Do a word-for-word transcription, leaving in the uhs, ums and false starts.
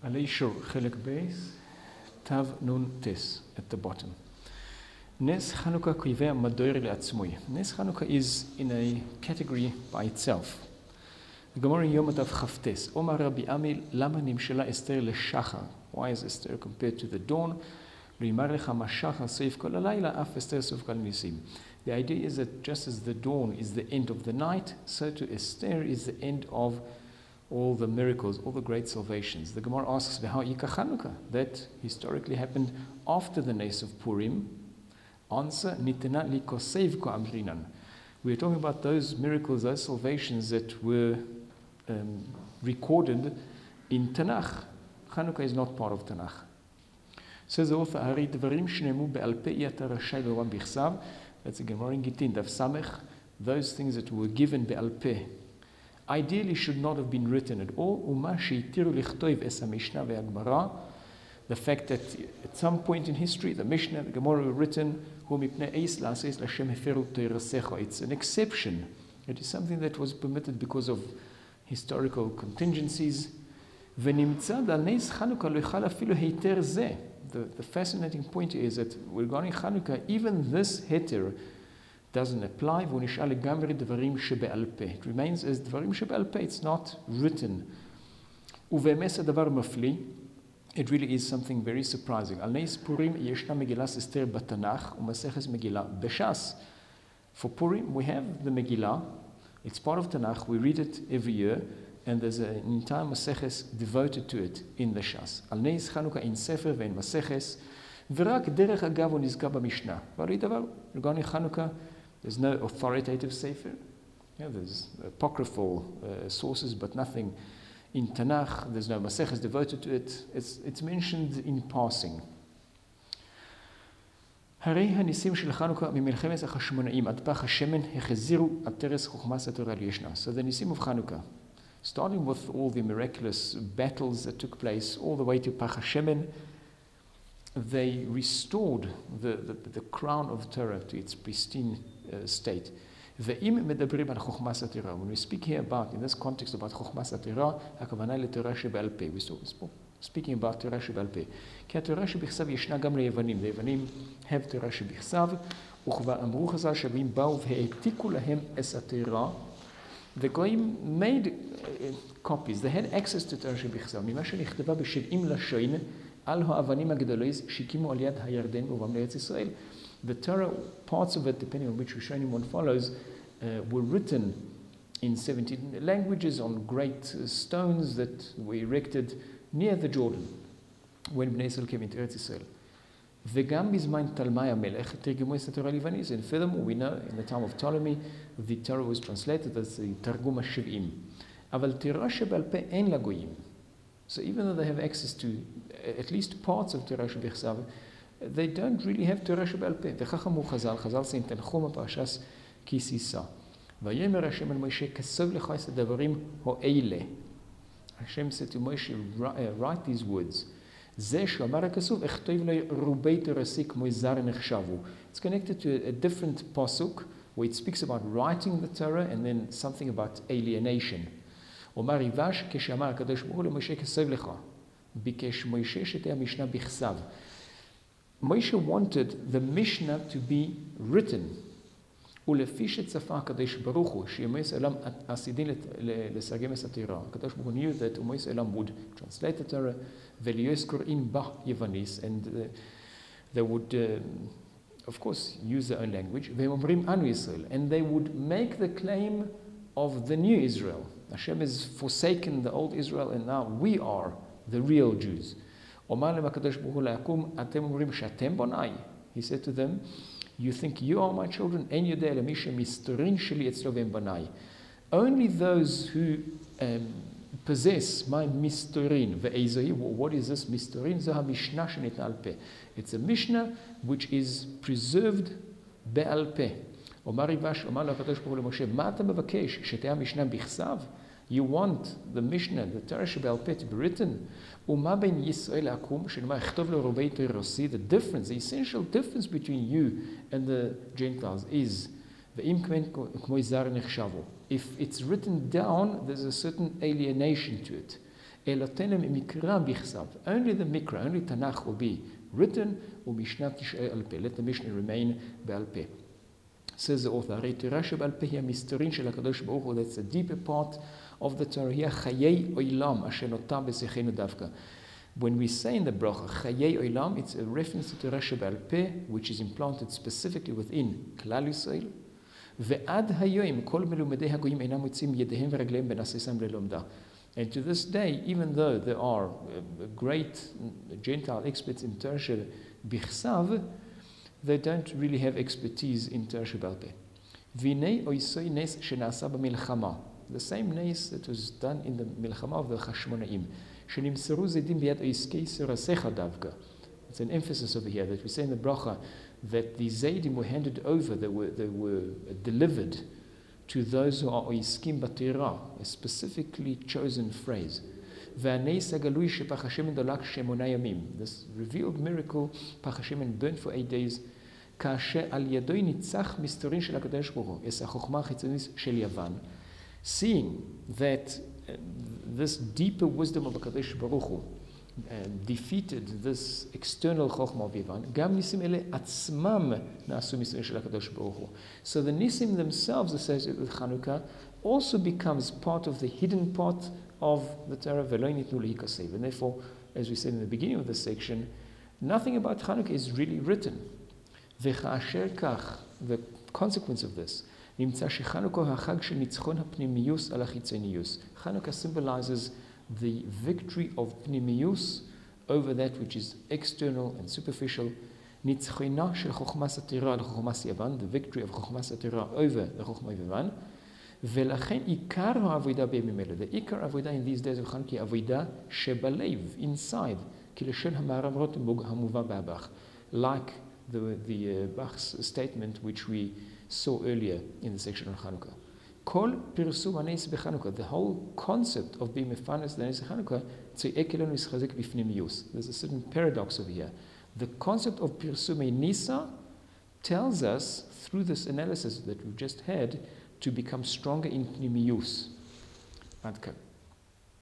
Alei Shur, Chelek Beis, Tav Nun Tes, at the bottom. Nes Chanukah Kiveh Madoir Le'atzmui. Nes Chanukah is in a category by itself. The Gemara in Yom Tov Chavtes. Omar Rabbi Amil, Lama Nimshela Esther Le'shachar. Why is Esther compared to the dawn? L'imar lecha mashachar seif kol halayla, af Esther seif kol nisim. The idea is that just as the dawn is the end of the night, so to Esther is the end of all the miracles, all the great salvations. The Gemara asks, V'ha Yika Chanukah? That historically happened after the Nes of Purim. Answer, Nitena likosev ko amrinan. We're talking about those miracles, those salvations that were um, recorded in Tanakh. Chanukah is not part of Tanakh. Says the author, Hari dvarim shnemu be'al pe yata rashay l'olam bichsav. That's a Gemara in Gittin, Daf Samech. Those things that were given be'al pe ideally should not have been written at all. Uma sheitiru lichtoiv es ha-Mishnah ve'ha-Gemara. The fact that at some point in history, the Mishnah, the Gemara were written, it's an exception. It is something that was permitted because of historical contingencies. The, the fascinating point is that regarding Chanukah, even this heter doesn't apply. It remains as dvarim shebe'al peh. It's not written. It really is something very surprising. Al Neis Purim yeshna Megillas Esther b'Tanakh u'Maseches Megillah b'Shas. For Purim we have the Megillah. It's part of Tanakh. We read it every year, and there's an entire Maseches devoted to it in the Shas. Al Neis Chanukah in Sefer ve'in Maseches v'rak derech agav u'nizkar b'Mishnah. Regarding Chanukah, there's no authoritative Sefer. Yeah, there's apocryphal uh, sources, but nothing in Tanakh. There's no Maseches devoted to it. It's, it's mentioned in passing. So the Nisim of Chanukah, starting with all the miraculous battles that took place all the way to Pach HaShemen, they restored the, the, the crown of Torah to its pristine uh, state. When we speak here about, in this context, about Chochmas HaTorah, HaKavanah LeTorah shebe'al peh, we're speaking about Torah shebe'al peh. כי התורה שבכתב ישנה גם ליוונים. ליוונים have תורה שבכתב, וכבר אמרו חז"ל שהם באו והעתיקו להם את התורה. The goyim made uh, copies. They had access to תורה שבכתב. ממה שנכתבה בשבעים לשון על האבנים הגדולות שהקימו על יד הירדן ובם לארץ ישראל. The Torah, parts of it, depending on which Rishonim one follows, uh, were written in seventeen languages on great uh, stones that were erected near the Jordan when Bnei Yisrael came into Eretz Yisrael. וגם בזמן תלמי המלך תרגמו את התורה הלבנית. And furthermore, we know in the time of Ptolemy, the Torah was translated as the תרגום השבעים. אבל תורה שבעל פה אין לגויים. So even though they have access to uh, at least parts of תורה שבכתב, they don't really have תורה שבעל פה. וכך אמרו חז"ל, חז"ל saying, תנחום הפרשס כי סיסה. ויאמר השם אל משה, כתוב לך את הדברים האלה. Hashem said to Moshe, write these words. זה שאמר הכתוב, אכתוב לו רובי תורתי כמו זר נחשבו. It's connected to a different pasuk where it speaks about writing the Torah and then something about alienation. אומר ריבש, כשאמר הקדוש ברוך הוא למשה, כתוב לך. ביקש משה שתהיה המשנה בכתב. Moshe wanted the Mishnah to be written. ולפי שצפה הקדוש ברוך הוא, שימוס עולם עשידין לסרגם את התורה. הקדוש ברוך הוא knew that ומוס עולם would translate the Torah, וליועס קוראים בה יווניס, and uh, they would, uh, of course, use their own language, והם אומרים אנו ישראל, and they would make the claim of the new Israel. Hashem has forsaken the old Israel, and now we are the real Jews. אומר להם הקדוש ברוך הוא ליקום, אתם אומרים שאתם בוני. He said to them, you think you are my children? אין יודע למי שמסתורין שלי אצלו והם בני. Only those who um, possess my מסתורין, ואיזוהי, what is this מסתורין? זו המשנה שניתנה על פה. It's a Mishnah which is preserved בעל פה. אומר ריבש, אומר לו הקדוש ברוך הוא למשה, מה אתה מבקש? שתהיה המשנה בכתב? You want the Mishnah, the Torah שבעל פה to be written? ומה בין ישראל לעקום, שנאמר, אכתוב לו רובי תורתי, the difference, the essential difference between you and the Gentiles is, ואם כמו זר נחשבו. If it's written down, there's a certain alienation to it. Elotenem mikra bichsav. Only the Mikra, only Tanakh will be written, u'mishnah tishrei al peh. Let the Mishnah remain be'al peh. Says the author, הרי תורה שבעל פה היא המסתורין של הקדוש ברוך הוא. That's the deeper part of the Torah. היא חיי עולם אשר נותר בשיחנו דווקא. When we say in the bracha, חיי עולם, it's a reference to תורה שבעל פה, which is implanted specifically within כלל ישראל. ועד היום כל מלומדי הגויים אינם מוצאים ידיהם ורגליהם בנסיסם ללומדה. And to this day, even though there are great Gentile experts in Torah bichsav, they don't really have expertise in Torah Sheba'al Peh. Vinei oisoi nes shenasa b'milchama. The same nes that was done in the milchama of the Chashmonaim. Shenimseru zedim b'yad oiskei sirasecha davka. It's an emphasis over here that we say in the bracha that the Zaydim were handed over, they were, they were delivered to those who are oiskim b'Torah, a specifically chosen phrase. This revealed miracle, Pach HaShemen burned for eight days. Seeing that uh, this deeper wisdom of HaKadosh Baruch Hu uh, defeated this external Chokhmah of Yavan, Gam Nisim ele atzmam na'asu misrin shel HaKadosh Baruch Hu. So the Nisim themselves associated with Chanukah also becomes part of the hidden part of the Torah, and therefore, as we said in the beginning of this section, nothing about Chanukah is really written. The consequence of this, Chanukah symbolizes the victory of Pnimius over that which is external and superficial. The victory of Chokhmas HaTorah over the Chokhmah of Yavan. ולכן עיקר העבודה בימים אלה, the עיקר העבודה in these days of Chanukah, עבודה שבלב, inside, כלשון המאמרות המובא בהבח, like the, the uh, Bach's statement which we saw earlier in the section on Chanukah. כל פרסום הנס בחנוכה, the whole concept of being מפרנס לנס בחנוכה, צועק אלינו להתחזק בפנימיוס. There's a certain paradox over here. The concept of פרסומי ניסה tells us, through this analysis that we've just had, to become stronger in pnimius.